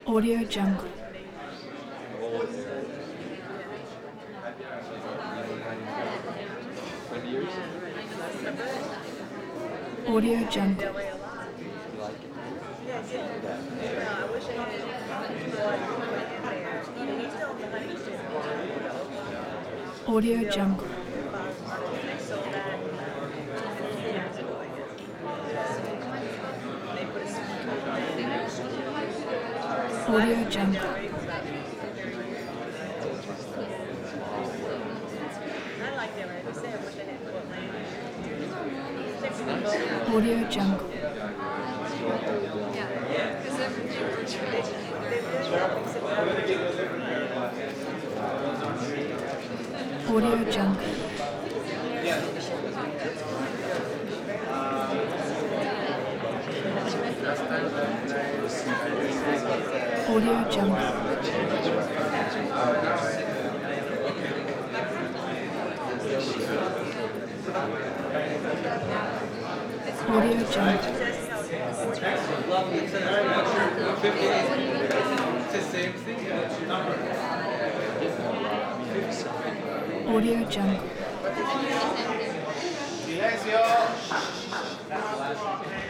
Audio Jungle. Audio Jungle. Audio Jungle. Audio Jungle. Audio Jungle. Audio Jungle. Audio Jungle. Audio Jungle. Audio Jungle. Silenzio!